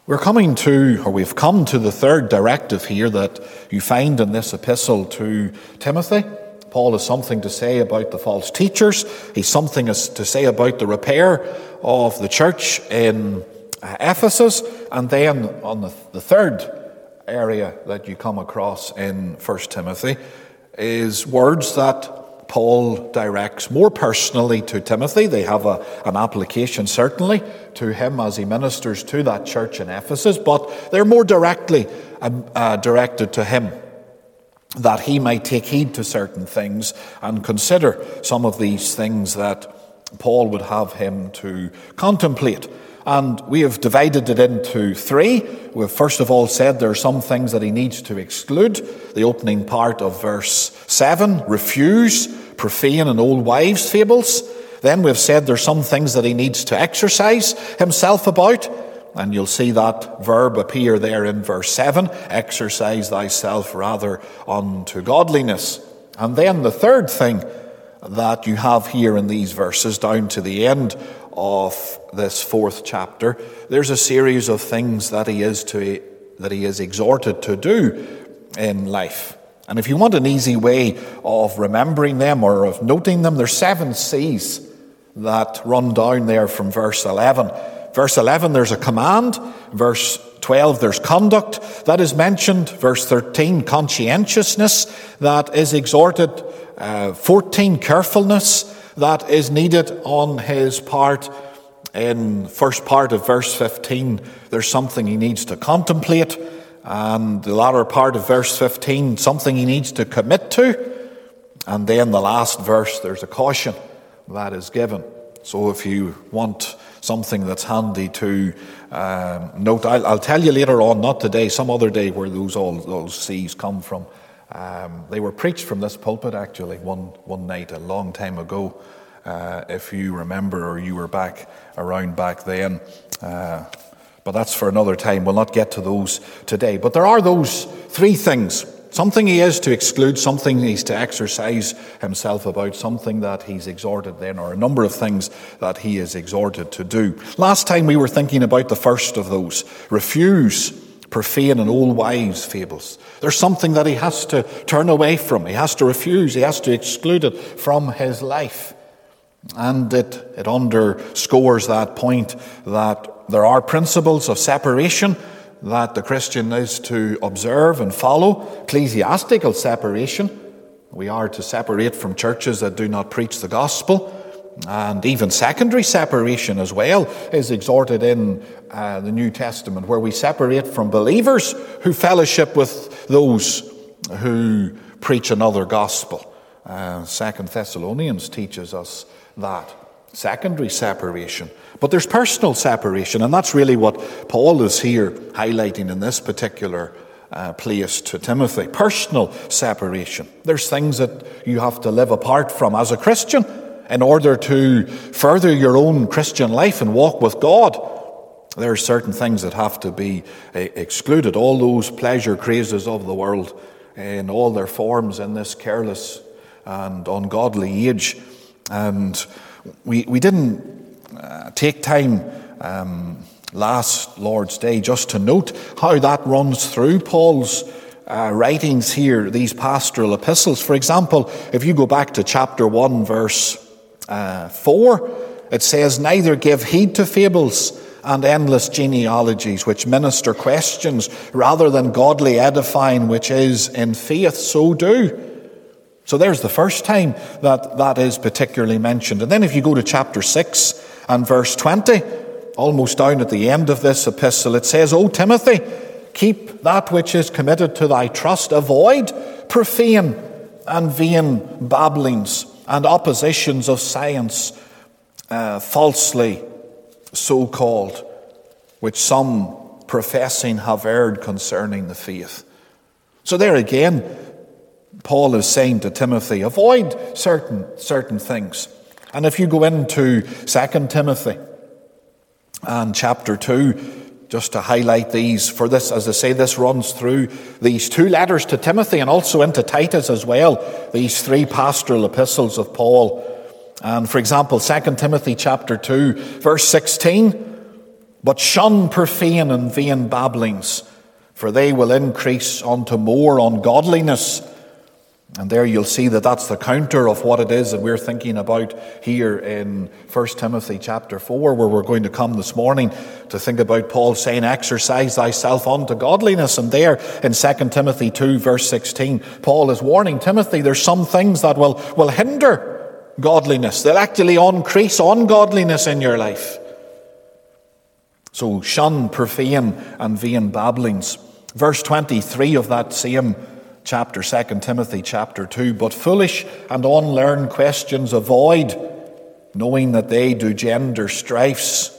We've come to the third directive here that you find in this epistle to Timothy. Paul has something to say about the false teachers. He's something to say about the repair of the church in Ephesus. And then on the third area that you come across in 1 Timothy is words that Paul directs more personally to Timothy. They have an application certainly to him as he ministers to that church in Ephesus, but they're more directly directed to him, that he might take heed to certain things and consider some of these things that Paul would have him to contemplate. And we have divided it into three. We've first of all said there are some things that he needs to exclude. The opening part of verse 7, refuse profane and old wives' fables. Then we've said there's some things that he needs to exercise himself about. And you'll see that verb appear there in verse 7, exercise thyself rather unto godliness. And then the third thing that you have here in these verses down to the end of this fourth chapter, there's a series of things that he is exhorted to do in life. And if you want an easy way of remembering them or of noting them, there's 7 C's that run down there from verse 11. Verse 11, there's a command. Verse 12, there's conduct that is mentioned. Verse 13, conscientiousness that is exhorted. 14, carefulness that is needed on his part. In first part of verse 15, there's something he needs to contemplate. And the latter part of verse 15, something he needs to commit to. And then the last verse, there's a caution that is given. So if you want something that's handy to note, I'll tell you later on, not today, some other day, where all those C's come from. They were preached from this pulpit actually one night a long time ago, if you remember, or you were around back then. But that's for another time. We'll not get to those today. But there are those 3 things. Something he is to exclude, something he's to exercise himself about, something that he's exhorted then, or a number of things that he is exhorted to do. Last time we were thinking about the first of those. Refuse profane and old wives' fables. There's something that he has to turn away from. He has to refuse. He has to exclude it from his life. And it underscores that point that there are principles of separation that the Christian is to observe and follow. Ecclesiastical separation. We are to separate from churches that do not preach the gospel. And even secondary separation as well is exhorted in the New Testament, where we separate from believers who fellowship with those who preach another gospel. 2 Thessalonians teaches us that. Secondary separation. But there's personal separation, and that's really what Paul is here highlighting in this particular place to Timothy. Personal separation. There's things that you have to live apart from as a Christian in order to further your own Christian life and walk with God. There are certain things that have to be excluded. All those pleasure crazes of the world in all their forms in this careless and ungodly age. And we didn't take time last Lord's Day just to note how that runs through Paul's writings here, these pastoral epistles. For example, if you go back to chapter 1, verse 4, it says, neither give heed to fables and endless genealogies, which minister questions, rather than godly edifying, which is in faith, so do. So there's the first time that is particularly mentioned. And then if you go to chapter 6 and verse 20, almost down at the end of this epistle, it says, O Timothy, keep that which is committed to thy trust, avoid profane and vain babblings and oppositions of science, falsely so called, which some professing have erred concerning the faith. So there again, Paul is saying to Timothy, avoid certain things. And if you go into 2 Timothy and chapter 2, just to highlight these, for this, as I say, this runs through these 2 letters to Timothy and also into Titus as well, these 3 pastoral epistles of Paul. And for example, 2 Timothy chapter 2, verse 16, But shun profane and vain babblings, for they will increase unto more ungodliness. And there you'll see that that's the counter of what it is that we're thinking about here in 1 Timothy chapter 4, where we're going to come this morning to think about Paul saying, exercise thyself unto godliness. And there in 2 Timothy 2 verse 16, Paul is warning Timothy there's some things that will hinder godliness. They'll actually increase ungodliness in your life. So shun profane and vain babblings. Verse 23 of that same chapter, 2 Timothy chapter 2, but foolish and unlearned questions avoid, knowing that they do gender strifes.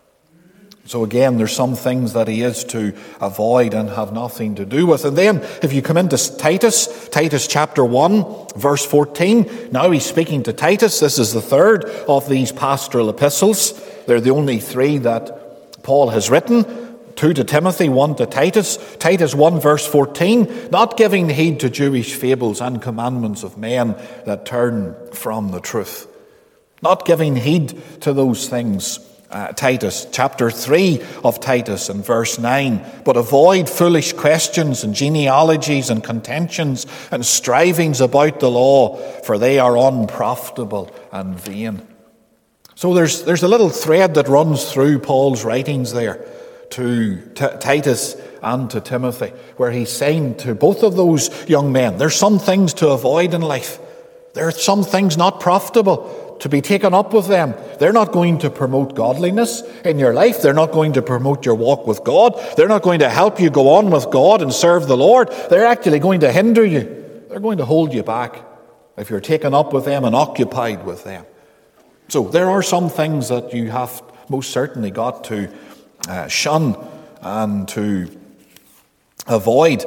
So again, there's some things that he is to avoid and have nothing to do with. And then if you come into Titus chapter 1, verse 14, now he's speaking to Titus. This is the third of these pastoral epistles. They're the only three that Paul has written. 2 to Timothy, 1 to Titus. Titus 1 verse 14, not giving heed to Jewish fables and commandments of men that turn from the truth. Not giving heed to those things. Titus chapter 3 of Titus and verse 9, but avoid foolish questions and genealogies and contentions and strivings about the law, for they are unprofitable and vain. So there's a little thread that runs through Paul's writings there to Titus and to Timothy, where he's saying to both of those young men, there's some things to avoid in life. There are some things not profitable to be taken up with them. They're not going to promote godliness in your life. They're not going to promote your walk with God. They're not going to help you go on with God and serve the Lord. They're actually going to hinder you. They're going to hold you back if you're taken up with them and occupied with them. So there are some things that you have most certainly got to shun and to avoid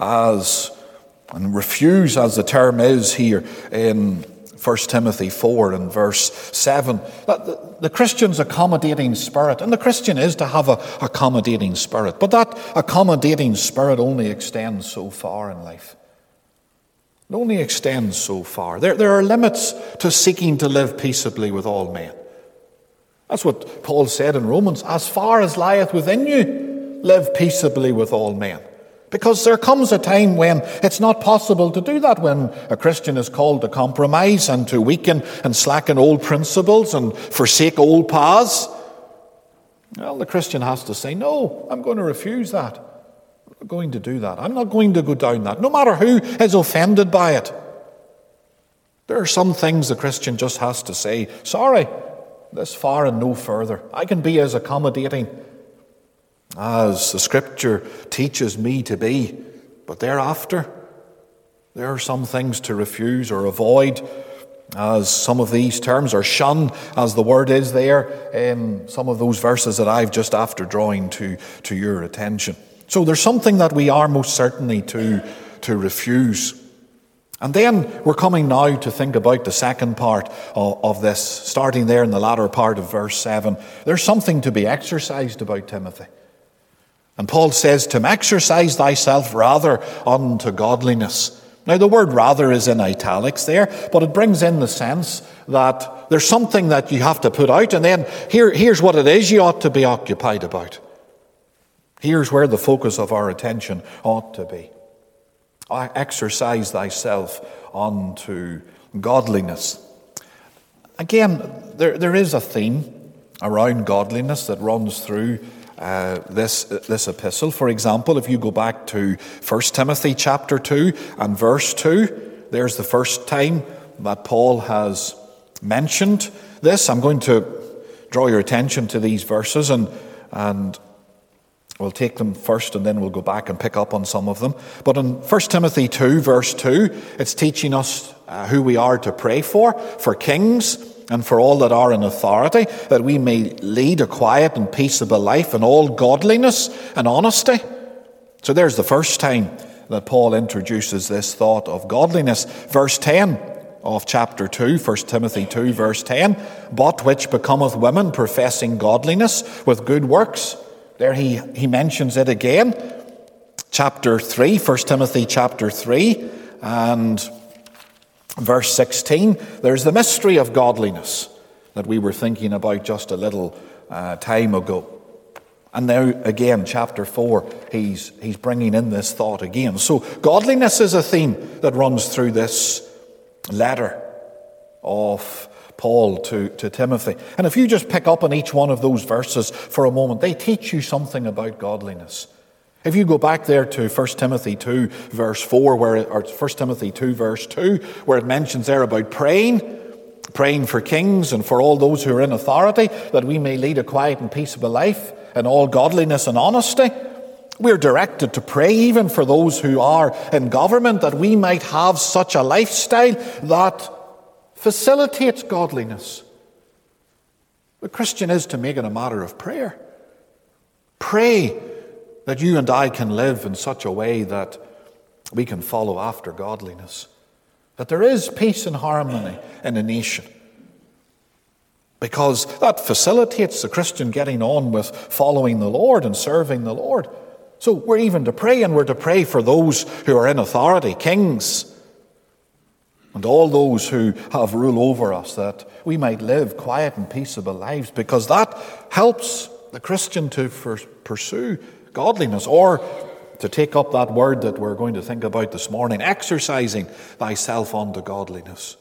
and refuse, as the term is here in 1 Timothy 4 and verse 7. The Christian's accommodating spirit, and the Christian is to have an accommodating spirit, but that accommodating spirit only extends so far in life. It only extends so far. There are limits to seeking to live peaceably with all men. That's what Paul said in Romans, as far as lieth within you, live peaceably with all men. Because there comes a time when it's not possible to do that, when a Christian is called to compromise and to weaken and slacken old principles and forsake old paths. Well, the Christian has to say, no, I'm going to refuse that. I'm not going to do that. I'm not going to go down that, no matter who is offended by it. There are some things the Christian just has to say, sorry, this far and no further. I can be as accommodating as the Scripture teaches me to be, but thereafter there are some things to refuse or avoid, as some of these terms, or shun, as the word is there in some of those verses that I've just after drawing to your attention. So there's something that we are most certainly to refuse. And then we're coming now to think about the second part of this, starting there in the latter part of verse 7. There's something to be exercised about Timothy. And Paul says to him, exercise thyself rather unto godliness. Now the word rather is in italics there, but it brings in the sense that there's something that you have to put out, and then here's what it is you ought to be occupied about. Here's where the focus of our attention ought to be. Exercise thyself unto godliness. Again, there is a theme around godliness that runs through this epistle. For example, if you go back to 1 Timothy chapter 2 and verse 2, there's the first time that Paul has mentioned this. I'm going to draw your attention to these verses and we'll take them first and then we'll go back and pick up on some of them. But in 1 Timothy 2 verse 2, it's teaching us who we are to pray for kings and for all that are in authority, that we may lead a quiet and peaceable life in all godliness and honesty. So there's the first time that Paul introduces this thought of godliness. Verse 10 of chapter 2, 1 Timothy 2 verse 10, but which becometh women professing godliness with good works. There he mentions it again. Chapter 3, 1 Timothy chapter 3 and verse 16, there's the mystery of godliness that we were thinking about just a little time ago. And now, again, chapter 4, he's bringing in this thought again. So godliness is a theme that runs through this letter of Paul to Timothy. And if you just pick up on each one of those verses for a moment, they teach you something about godliness. If you go back there to 1 Timothy 2, verse 4, or 1 Timothy 2, verse 2, where it mentions there about praying for kings and for all those who are in authority, that we may lead a quiet and peaceable life in all godliness and honesty. We're directed to pray even for those who are in government, that we might have such a lifestyle that facilitates godliness. The Christian is to make it a matter of prayer. Pray that you and I can live in such a way that we can follow after godliness. That there is peace and harmony in a nation. Because that facilitates the Christian getting on with following the Lord and serving the Lord. So we're even to pray, and we're to pray for those who are in authority, kings, and all those who have rule over us, that we might live quiet and peaceable lives, because that helps the Christian to pursue godliness, or to take up that word that we're going to think about this morning, exercising thyself unto godliness.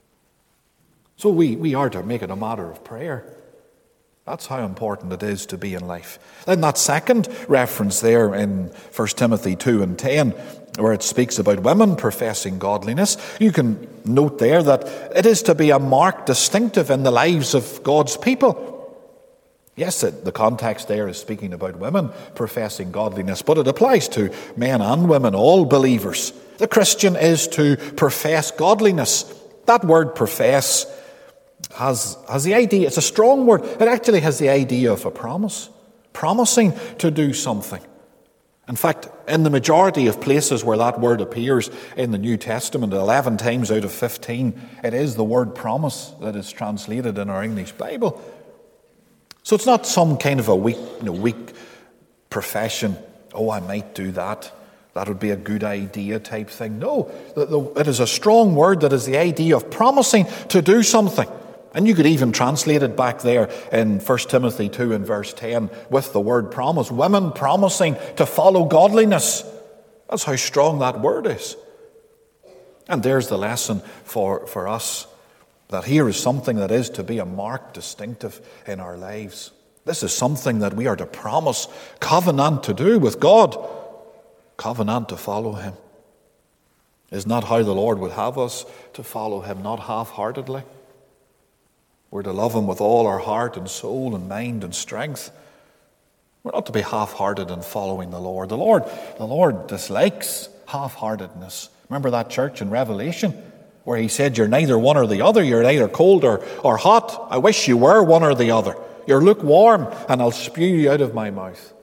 So we are to make it a matter of prayer. That's how important it is to be in life. Then that second reference there in 1 Timothy 2 and 10, where it speaks about women professing godliness, you can note there that it is to be a mark distinctive in the lives of God's people. Yes, the context there is speaking about women professing godliness, but it applies to men and women, all believers. The Christian is to profess godliness. That word profess has the idea, it's a strong word, it actually has the idea of a promise, promising to do something. In fact, in the majority of places where that word appears in the New Testament, 11 times out of 15, it is the word promise that is translated in our English Bible. So it's not some kind of a weak profession, oh, I might do that, that would be a good idea type thing. No, it is a strong word that is the idea of promising to do something. And you could even translate it back there in 1 Timothy 2 and verse 10 with the word promise. Women promising to follow godliness. That's how strong that word is. And there's the lesson for us, that here is something that is to be a mark distinctive in our lives. This is something that we are to promise, covenant to do with God, covenant to follow him. Is not how the Lord would have us to follow him, not half-heartedly. We're to love him with all our heart and soul and mind and strength. We're not to be half-hearted in following the Lord. The Lord dislikes half-heartedness. Remember that church in Revelation where he said, you're neither one or the other, you're neither cold or hot. I wish you were one or the other. You're lukewarm, and I'll spew you out of my mouth.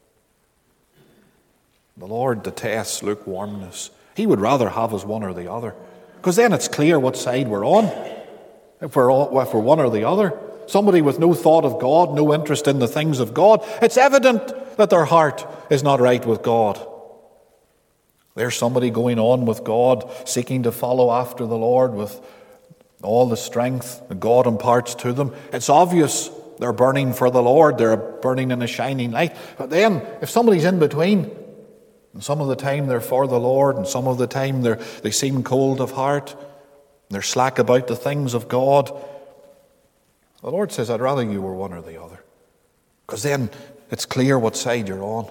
The Lord detests lukewarmness. He would rather have us one or the other, because then it's clear what side we're on. If we're one or the other, somebody with no thought of God, no interest in the things of God, it's evident that their heart is not right with God. There's somebody going on with God, seeking to follow after the Lord with all the strength that God imparts to them. It's obvious they're burning for the Lord, they're burning in a shining light. But then, if somebody's in between, and some of the time they're for the Lord, and some of the time they seem cold of heart, they're slack about the things of God, the Lord says, I'd rather you were one or the other. Because then it's clear what side you're on.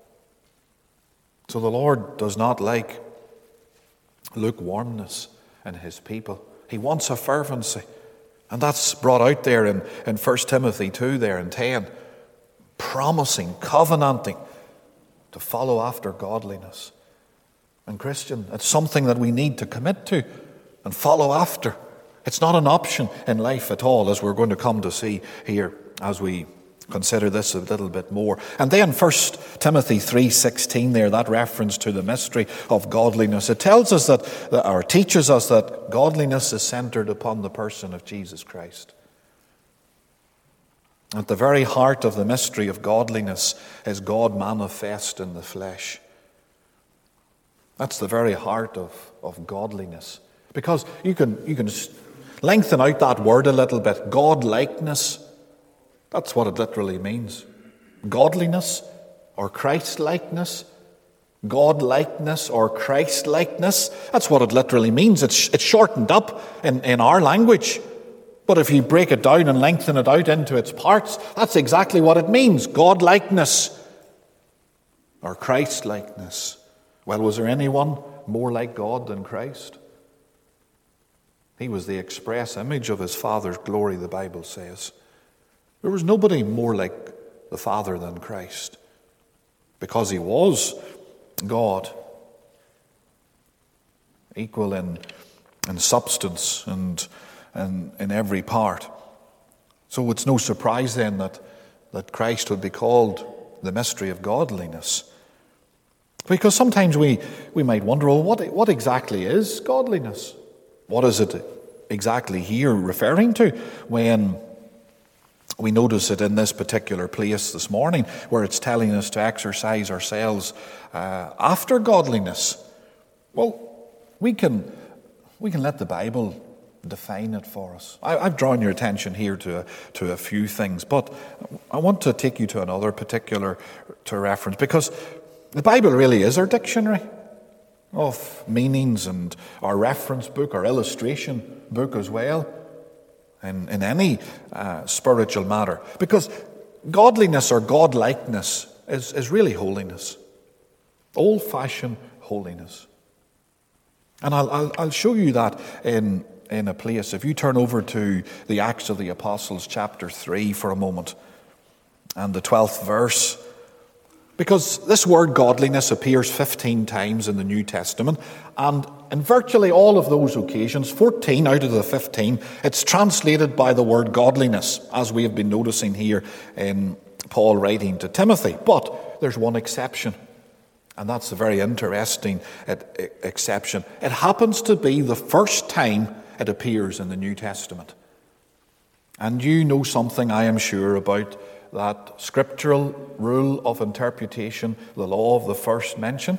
So the Lord does not like lukewarmness in his people. He wants a fervency. And that's brought out there in 1 Timothy 2 there in 10. Promising, covenanting to follow after godliness. And Christian, it's something that we need to commit to and follow after. It's not an option in life at all, as we're going to come to see here as we consider this a little bit more. And then 1 Timothy 3:16 there, that reference to the mystery of godliness. It tells us or teaches us that godliness is centered upon the person of Jesus Christ. At the very heart of the mystery of godliness is God manifest in the flesh. That's the very heart of godliness. Because you can lengthen out that word a little bit. God-likeness. That's what it literally means. godliness or Christ-likeness. God-likeness or Christ-likeness. That's what it literally means. It's shortened up in our language. But if you break it down and lengthen it out into its parts, that's exactly what it means. God-likeness or Christ-likeness. Well, was there anyone more like God than Christ? He was the express image of his Father's glory, the Bible says. There was nobody more like the Father than Christ, because he was God, equal in substance and in every part. So it's no surprise then that Christ would be called the mystery of godliness. Because sometimes we might wonder, well, what exactly is godliness? What is it exactly here referring to when we notice it in this particular place this morning, where it's telling us to exercise ourselves after godliness? Well, we can let the Bible define it for us. I've drawn your attention here to a few things, but I want to take you to another particular reference, because the Bible really is our dictionary of meanings and our reference book, our illustration book as well, in any spiritual matter. Because godliness or godlikeness is really holiness, old-fashioned holiness. And I'll show you that in a place. If you turn over to the Acts of the Apostles, chapter 3 for a moment, and the 12th verse. Because this word godliness appears 15 times in the New Testament, and in virtually all of those occasions, 14 out of the 15, it's translated by the word godliness, as we have been noticing here in Paul writing to Timothy. But there's one exception, and that's a very interesting exception. It happens to be the first time it appears in the New Testament. And you know something, I am sure, about that scriptural rule of interpretation, the law of the first mention.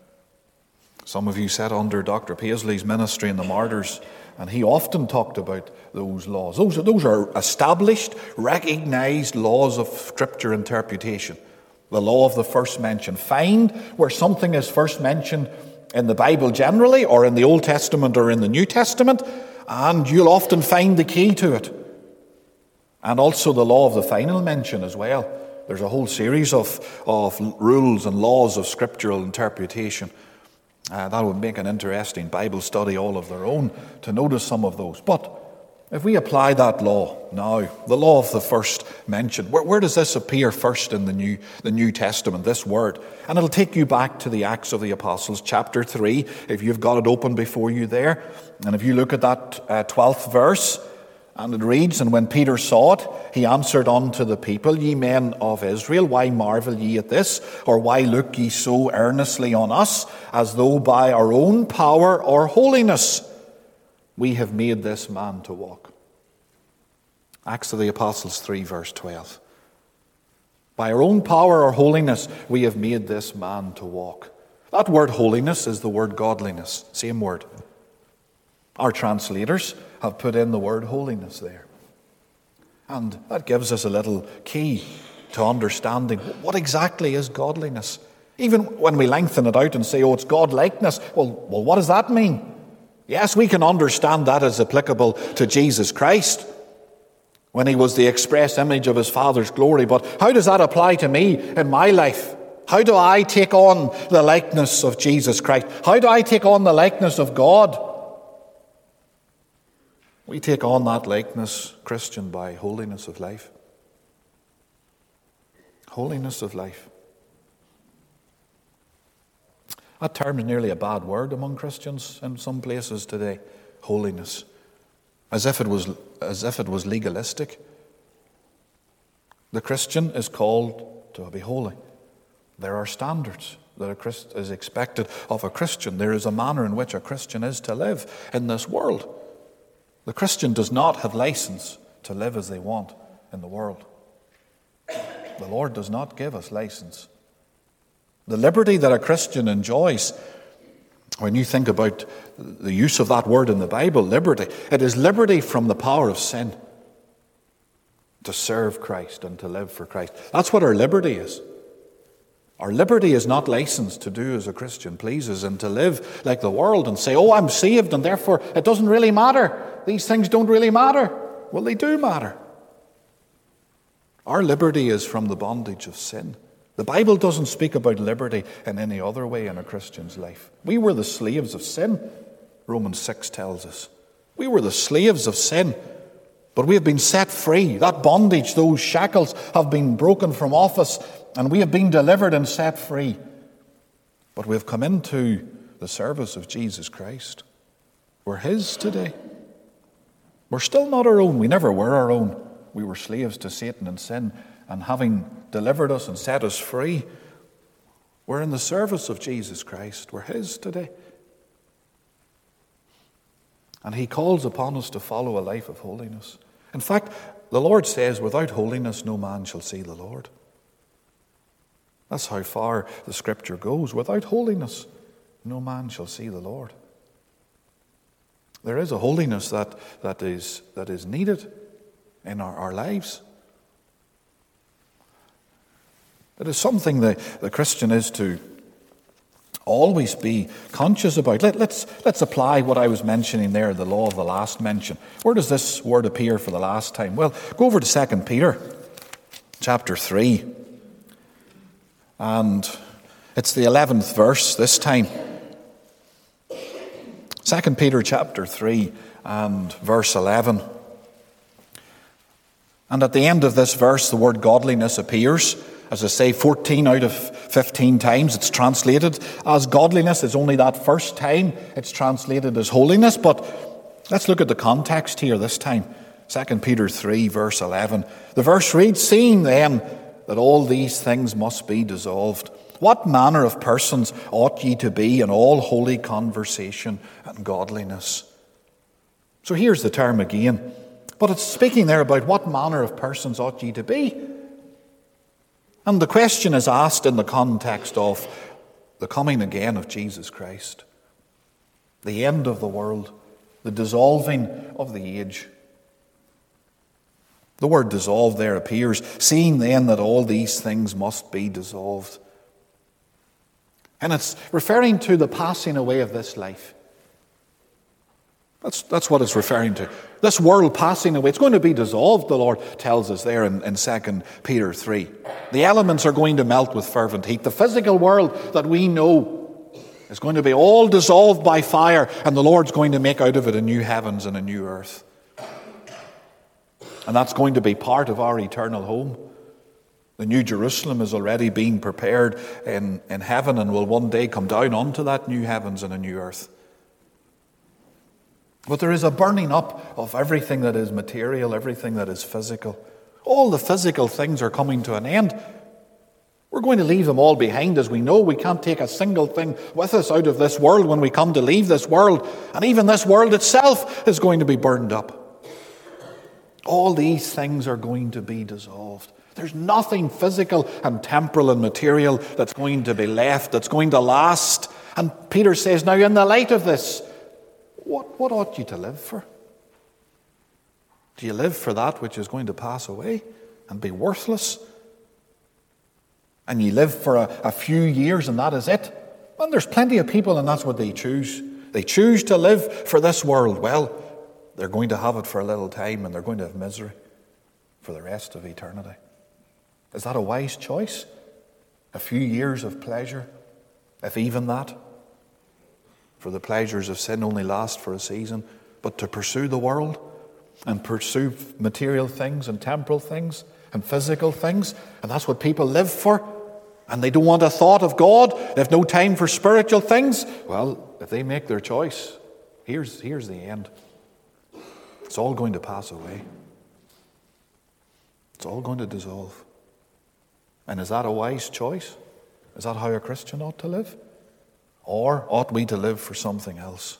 Some of you sat under Dr. Paisley's ministry in the Martyrs, and he often talked about those laws. Those are established, recognized laws of scripture interpretation. The law of the first mention. Find where something is first mentioned in the Bible generally, or in the Old Testament or in the New Testament, and you'll often find the key to it. And also the law of the final mention as well. There's a whole series of rules and laws of scriptural interpretation. That would make an interesting Bible study all of their own, to notice some of those. But if we apply that law now, the law of the first mention, where does this appear first in the New Testament, this word? And it'll take you back to the Acts of the Apostles, chapter 3, if you've got it open before you there. And if you look at that 12th verse, and it reads, "And when Peter saw it, he answered unto the people, Ye men of Israel, why marvel ye at this? Or why look ye so earnestly on us, as though by our own power or holiness we have made this man to walk?" Acts of the Apostles 3, verse 12. By our own power or holiness we have made this man to walk. That word holiness is the word godliness, same word. Our translators have put in the word holiness there. And that gives us a little key to understanding what exactly is godliness. Even when we lengthen it out and say, it's godlikeness, well, what does that mean? Yes, we can understand that as applicable to Jesus Christ, when he was the express image of his Father's glory. But how does that apply to me in my life? How do I take on the likeness of Jesus Christ? How do I take on the likeness of God? We take on that likeness, Christian, by holiness of life. Holiness of life. That term is nearly a bad word among Christians in some places today. Holiness. As if it was legalistic. The Christian is called to be holy. There are standards that is expected of a Christian. There is a manner in which a Christian is to live in this world. The Christian does not have license to live as they want in the world. The Lord does not give us license. The liberty that a Christian enjoys, when you think about the use of that word in the Bible, liberty, it is liberty from the power of sin. to serve Christ and to live for Christ. That's what our liberty is. Our liberty is not licensed to do as a Christian pleases and to live like the world and say, oh, I'm saved and therefore it doesn't really matter. These things don't really matter. Well, they do matter. Our liberty is from the bondage of sin. The Bible doesn't speak about liberty in any other way in a Christian's life. We were the slaves of sin, Romans 6 tells us. We were the slaves of sin, but we have been set free. That bondage, those shackles have been broken from off us, and we have been delivered and set free. But we have come into the service of Jesus Christ. We're His today. We're still not our own. We never were our own. We were slaves to Satan and sin, and having delivered us and set us free, we're in the service of Jesus Christ. We're His today. And He calls upon us to follow a life of holiness. In fact, the Lord says, without holiness no man shall see the Lord. That's how far the Scripture goes. Without holiness no man shall see the Lord. There is a holiness that is needed in our lives. It is something that the Christian is to always be conscious about. Let's apply what I was mentioning there, the law of the last mention. Where does this word appear for the last time? Well, go over to 2 Peter chapter 3. And it's the 11th verse this time. 2 Peter chapter 3 and verse 11. And at the end of this verse, the word godliness appears. As I say, 14 out of 15 times it's translated as godliness. It's only that first time it's translated as holiness. But let's look at the context here this time. 2 Peter 3, verse 11. The verse reads, seeing then that all these things must be dissolved, what manner of persons ought ye to be in all holy conversation and godliness? So here's the term again. But it's speaking there about what manner of persons ought ye to be. And the question is asked in the context of the coming again of Jesus Christ, the end of the world, the dissolving of the age. The word dissolve there appears, seeing then that all these things must be dissolved. And it's referring to the passing away of this life. That's what it's referring to. This world passing away, it's going to be dissolved, the Lord tells us there in 2 Peter 3. The elements are going to melt with fervent heat. The physical world that we know is going to be all dissolved by fire, and the Lord's going to make out of it a new heavens and a new earth. And that's going to be part of our eternal home. The New Jerusalem is already being prepared in heaven and will one day come down onto that new heavens and a new earth. But there is a burning up of everything that is material, everything that is physical. All the physical things are coming to an end. We're going to leave them all behind, as we know. We can't take a single thing with us out of this world when we come to leave this world. And even this world itself is going to be burned up. All these things are going to be dissolved. There's nothing physical and temporal and material that's going to be left, that's going to last. And Peter says, now in the light of this, what ought you to live for? Do you live for that which is going to pass away and be worthless? And you live for a few years and that is it? Well, there's plenty of people and that's what they choose. They choose to live for this world. Well, they're going to have it for a little time and they're going to have misery for the rest of eternity. Is that a wise choice? A few years of pleasure, if even that? For the pleasures of sin only last for a season, but to pursue the world and pursue material things and temporal things and physical things, and that's what people live for, and they don't want a thought of God, they have no time for spiritual things. Well, if they make their choice, here's the end. It's all going to pass away. It's all going to dissolve. And is that a wise choice? Is that how a Christian ought to live? Or ought we to live for something else?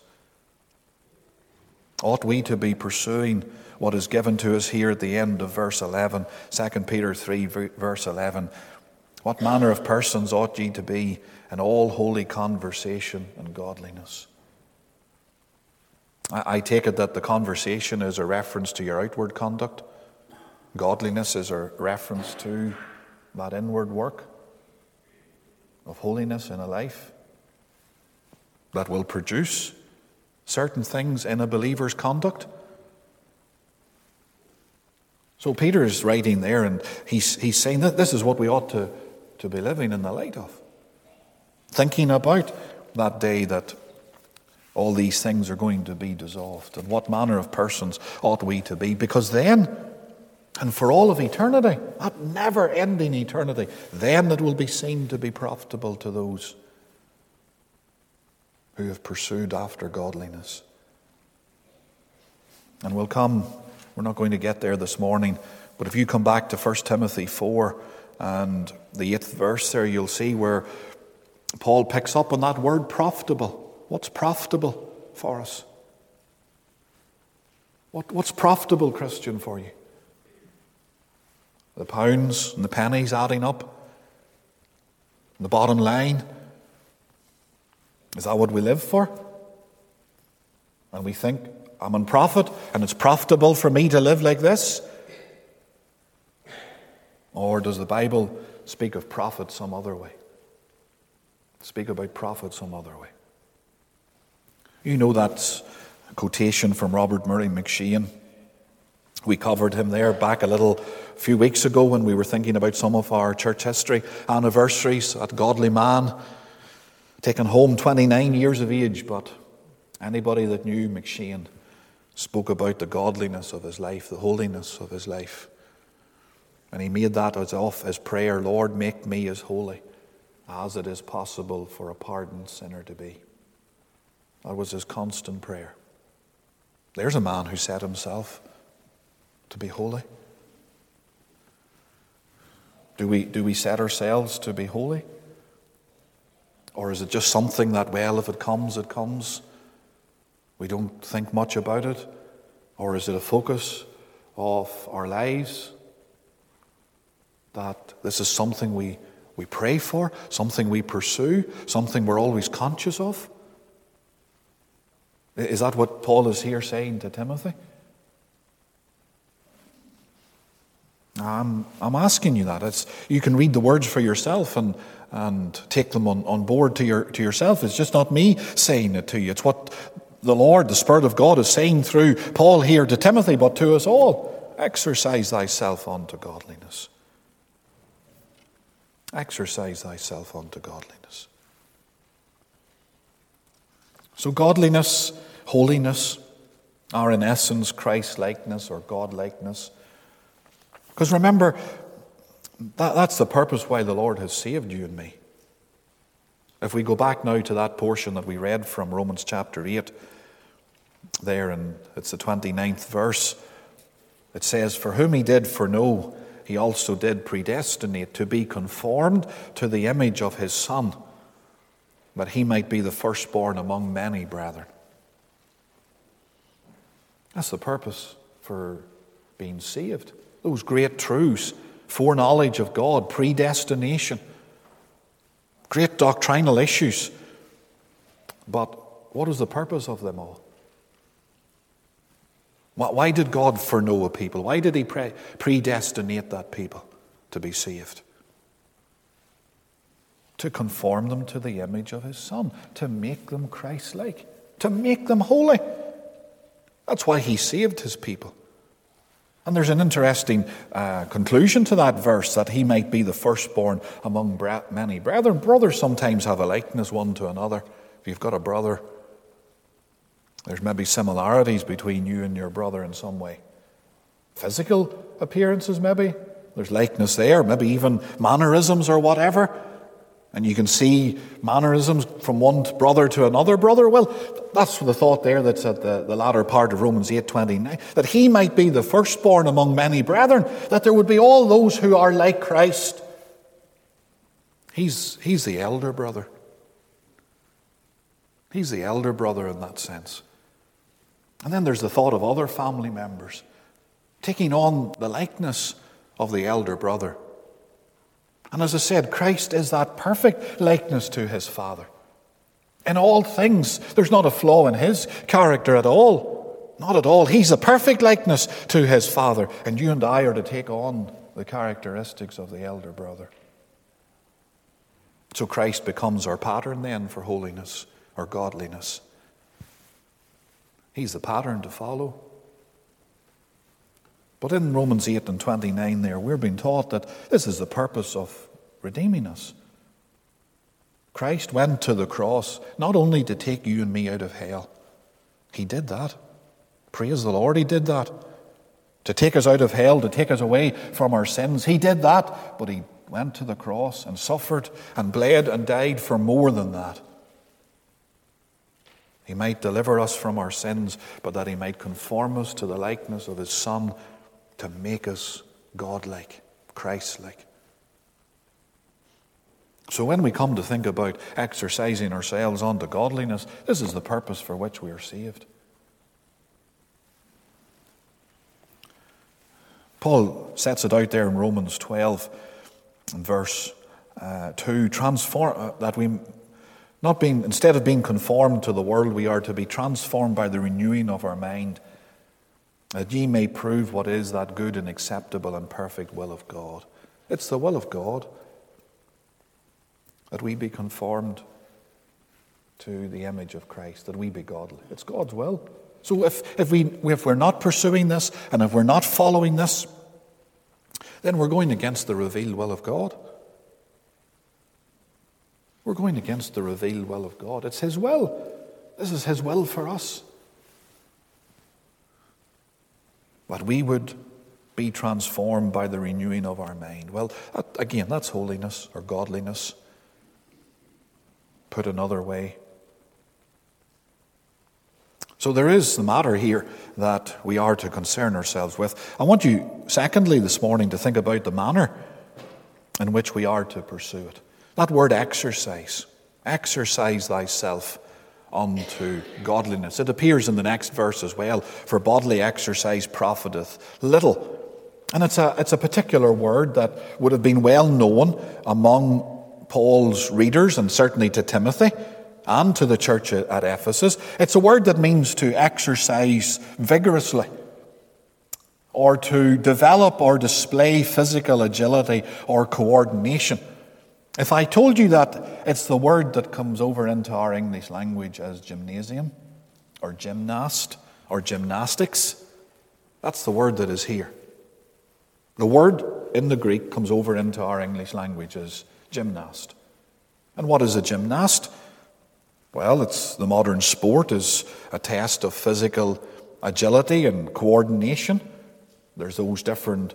Ought we to be pursuing what is given to us here at the end of verse 11, 2 Peter 3, verse 11? What manner of persons ought ye to be in all holy conversation and godliness? I take it that the conversation is a reference to your outward conduct. Godliness is a reference to that inward work of holiness in a life that will produce certain things in a believer's conduct. So Peter's writing there, and he's saying that this is what we ought to be living in the light of. Thinking about that day that all these things are going to be dissolved, and what manner of persons ought we to be, because then, and for all of eternity, that never-ending eternity, then it will be seen to be profitable to those who have pursued after godliness. And we're not going to get there this morning, but if you come back to 1 Timothy 4 and the 8th verse there, you'll see where Paul picks up on that word profitable. What's profitable for us? What's profitable, Christian, for you? The pounds and the pennies adding up? The bottom line? Is that what we live for? And we think, I'm in profit and it's profitable for me to live like this? Or does the Bible speak of profit some other way? Speak about profit some other way. You know that quotation from Robert Murray McShane. We covered him there back a few weeks ago when we were thinking about some of our church history anniversaries. That godly man, taken home 29 years of age, but anybody that knew McShane spoke about the godliness of his life, the holiness of his life. And he made that as off his prayer, Lord, make me as holy as it is possible for a pardoned sinner to be. That was his constant prayer. There's a man who set himself to be holy. Do we set ourselves to be holy? Or is it just something that, well, if it comes, it comes? We don't think much about it? Or is it a focus of our lives? That this is something we pray for, something we pursue, something we're always conscious of? Is that what Paul is here saying to Timothy? I'm asking you that. You can read the words for yourself and take them on board to yourself. It's just not me saying it to you. It's what the Lord, the Spirit of God, is saying through Paul here to Timothy, but to us all. Exercise thyself unto godliness. Exercise thyself unto godliness. So godliness, holiness are in essence Christ-likeness or God-likeness. Because remember, that's the purpose why the Lord has saved you and me. If we go back now to that portion that we read from Romans chapter 8, there, and it's the 29th verse, it says, For whom he did foreknow, he also did predestinate to be conformed to the image of his Son, that he might be the firstborn among many brethren. That's the purpose for being saved. Those great truths, foreknowledge of God, predestination, great doctrinal issues. But what is the purpose of them all? Why did God foreknow a people? Why did he predestinate that people to be saved? To conform them to the image of his Son, to make them Christ-like, to make them holy. That's why he saved his people. And there's an interesting conclusion to that verse, that he might be the firstborn among many brethren. Brothers sometimes have a likeness one to another. If you've got a brother, there's maybe similarities between you and your brother in some way. Physical appearances maybe. There's likeness there, maybe even mannerisms or whatever. And you can see mannerisms from one brother to another brother. Well, that's the thought there that's at the latter part of Romans 8:29. That he might be the firstborn among many brethren. That there would be all those who are like Christ. He's the elder brother. He's the elder brother in that sense. And then there's the thought of other family members taking on the likeness of the elder brother. And as I said, Christ is that perfect likeness to his Father. In all things, there's not a flaw in his character at all. Not at all. He's a perfect likeness to his Father, and you and I are to take on the characteristics of the elder brother. So Christ becomes our pattern then for holiness or godliness. He's the pattern to follow. But in Romans 8 and 29 there, we're being taught that this is the purpose of redeeming us. Christ went to the cross not only to take you and me out of hell. He did that. Praise the Lord, he did that. To take us out of hell, to take us away from our sins. He did that, but he went to the cross and suffered and bled and died for more than that. He might deliver us from our sins, but that he might conform us to the likeness of his Son to make us God-like, Christ-like. So when we come to think about exercising ourselves unto godliness, this is the purpose for which we are saved. Paul sets it out there in Romans 12, in verse 2, that we instead of being conformed to the world, we are to be transformed by the renewing of our mind, that ye may prove what is that good and acceptable and perfect will of God. It's the will of God that we be conformed to the image of Christ, that we be godly. It's God's will. So if we're not pursuing this, and if we're not following this, then we're going against the revealed will of God. We're going against the revealed will of God. It's his will. This is his will for us. That we would be transformed by the renewing of our mind. Well, again, that's holiness or godliness. Put another way. So there is the matter here that we are to concern ourselves with. I want you, secondly, this morning to think about the manner in which we are to pursue it. That word exercise. Exercise thyself unto godliness. It appears in the next verse as well. For bodily exercise profiteth little. And it's a particular word that would have been well known among Paul's readers, and certainly to Timothy and to the church at Ephesus. It's a word that means to exercise vigorously, or to develop or display physical agility or coordination. If I told you that it's the word that comes over into our English language as gymnasium, or gymnast, or gymnastics, that's the word that is here. The word in the Greek comes over into our English language as gymnast. And what is a gymnast? Well, it's the modern sport is a test of physical agility and coordination. There's those different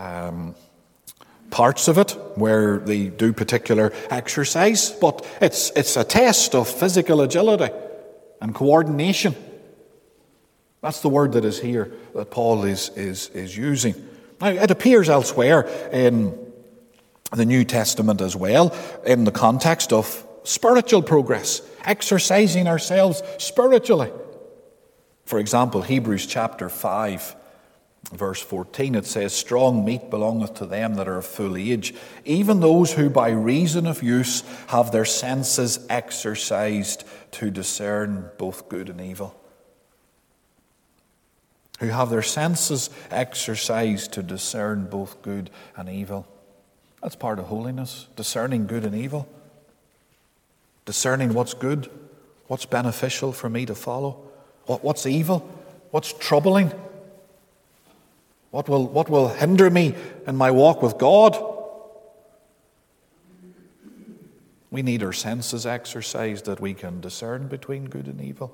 parts of it where they do particular exercise, but it's a test of physical agility and coordination. That's the word that is here that Paul is using. Now, it appears elsewhere in the New Testament as well, in the context of spiritual progress, exercising ourselves spiritually. For example, Hebrews chapter 5, verse 14, it says, strong meat belongeth to them that are of full age, even those who by reason of use have their senses exercised to discern both good and evil. Who have their senses exercised to discern both good and evil. That's part of holiness, discerning good and evil. Discerning what's good, what's beneficial for me to follow, what's evil, what's troubling, what will hinder me in my walk with God. We need our senses exercised that we can discern between good and evil.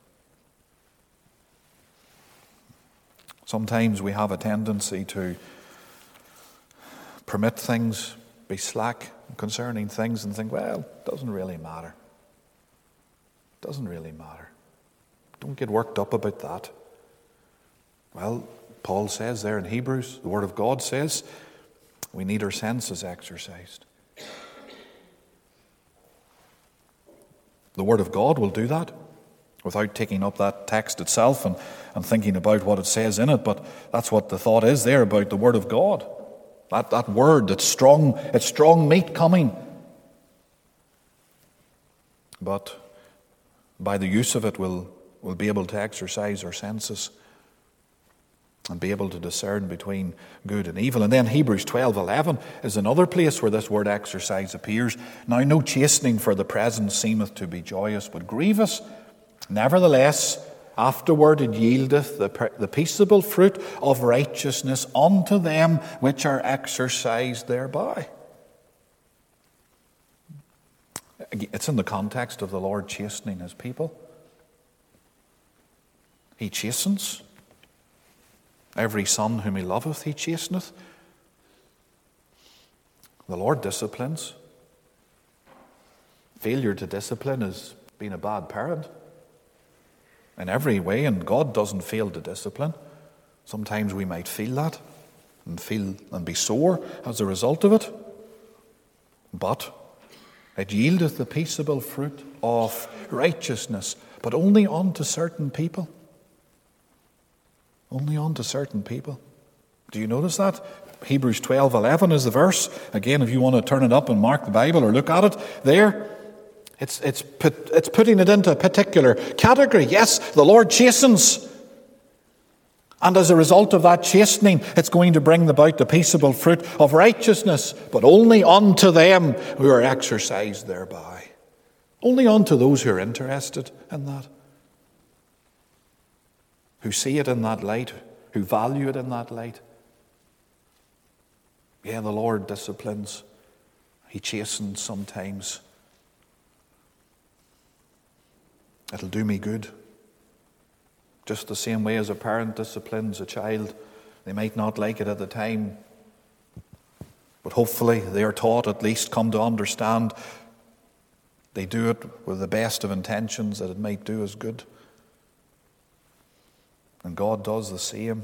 Sometimes we have a tendency to permit things, be slack concerning things and think, well, it doesn't really matter. It doesn't really matter. Don't get worked up about that. Well, Paul says there in Hebrews, the Word of God says, we need our senses exercised. The Word of God will do that without taking up that text itself and thinking about what it says in it, but that's what the thought is there about the Word of God. That word, it's strong meat coming. But by the use of it will we'll be able to exercise our senses and be able to discern between good and evil. And then Hebrews 12:11 is another place where this word exercise appears. Now no chastening for the present seemeth to be joyous, but grievous. Nevertheless, afterward it yieldeth the peaceable fruit of righteousness unto them which are exercised thereby. It's in the context of the Lord chastening his people. He chastens. Every son whom he loveth, he chasteneth. The Lord disciplines. Failure to discipline is being a bad parent in every way, and God doesn't fail to discipline. Sometimes we might feel that and be sore as a result of it. But it yieldeth the peaceable fruit of righteousness, but only unto certain people. Only unto certain people. Do you notice that? Hebrews 12:11 is the verse. Again, if you want to turn it up and mark the Bible or look at it there, it's putting it into a particular category. Yes, the Lord chastens. And as a result of that chastening, it's going to bring about the peaceable fruit of righteousness, but only unto them who are exercised thereby. Only unto those who are interested in that, who see it in that light, who value it in that light. Yeah, the Lord disciplines. He chastens sometimes. It'll do me good. Just the same way as a parent disciplines a child. They might not like it at the time, but hopefully they are taught, at least come to understand, they do it with the best of intentions, that it might do us good. And God does the same.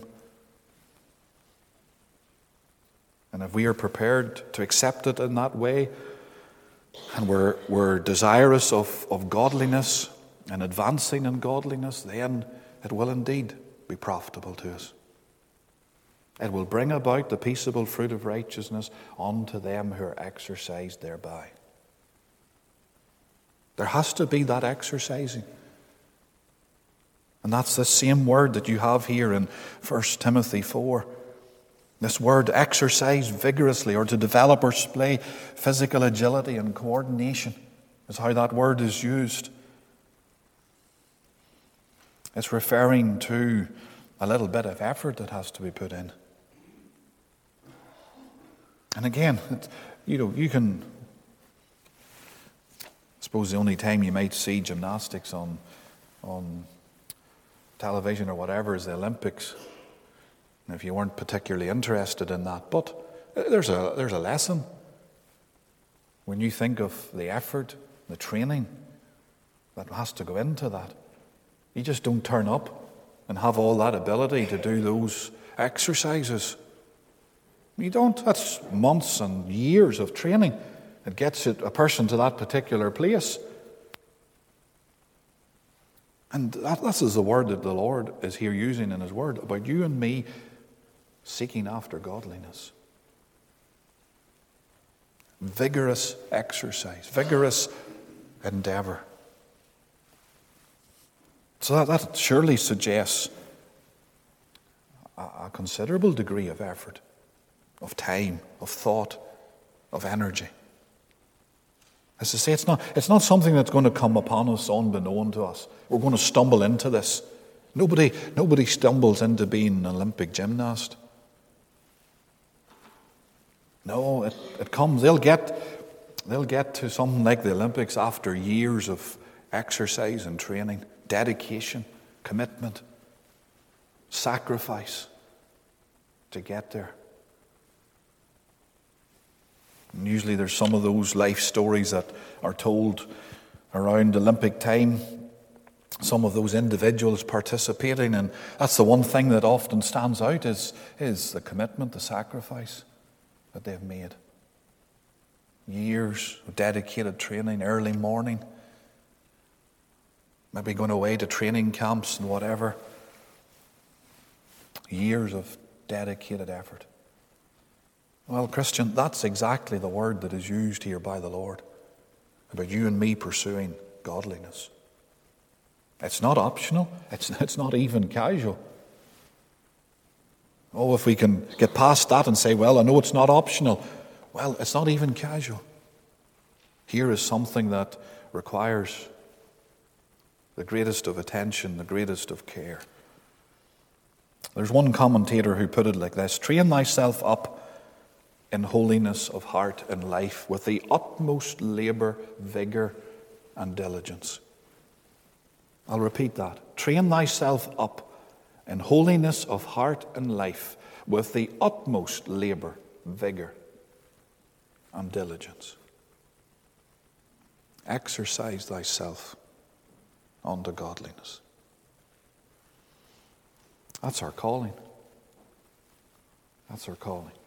And if we are prepared to accept it in that way, and we're desirous of godliness and advancing in godliness, then it will indeed be profitable to us. It will bring about the peaceable fruit of righteousness unto them who are exercised thereby. There has to be that exercising. And that's the same word that you have here in 1 Timothy 4. This word, exercise vigorously, or to develop or display physical agility and coordination, is how that word is used. It's referring to a little bit of effort that has to be put in. And again, you can, I suppose the only time you might see gymnastics on television or whatever is the Olympics. And if you weren't particularly interested in that, but there's a lesson. When you think of the effort, the training that has to go into that, you just don't turn up and have all that ability to do those exercises. You don't. That's months and years of training that gets a person to that particular place. And this is the word that the Lord is here using in his word about you and me seeking after godliness. Vigorous exercise, vigorous endeavor. So that surely suggests a considerable degree of effort, of time, of thought, of energy. As I say, it's not something that's going to come upon us unbeknown to us. We're going to stumble into this. Nobody stumbles into being an Olympic gymnast. No, it comes. They'll get to something like the Olympics after years of exercise and training, dedication, commitment, sacrifice to get there. And usually there's some of those life stories that are told around Olympic time, some of those individuals participating, and that's the one thing that often stands out is the commitment, the sacrifice that they've made. Years of dedicated training, early morning, maybe going away to training camps and whatever. Years of dedicated effort. Well, Christian, that's exactly the word that is used here by the Lord about you and me pursuing godliness. It's not optional. It's not even casual. Oh, if we can get past that and say, well, I know it's not optional. Well, it's not even casual. Here is something that requires the greatest of attention, the greatest of care. There's one commentator who put it like this: train thyself up in holiness of heart and life with the utmost labor, vigor, and diligence. I'll repeat that. Train thyself up in holiness of heart and life with the utmost labor, vigor, and diligence. Exercise thyself unto godliness. That's our calling. That's our calling.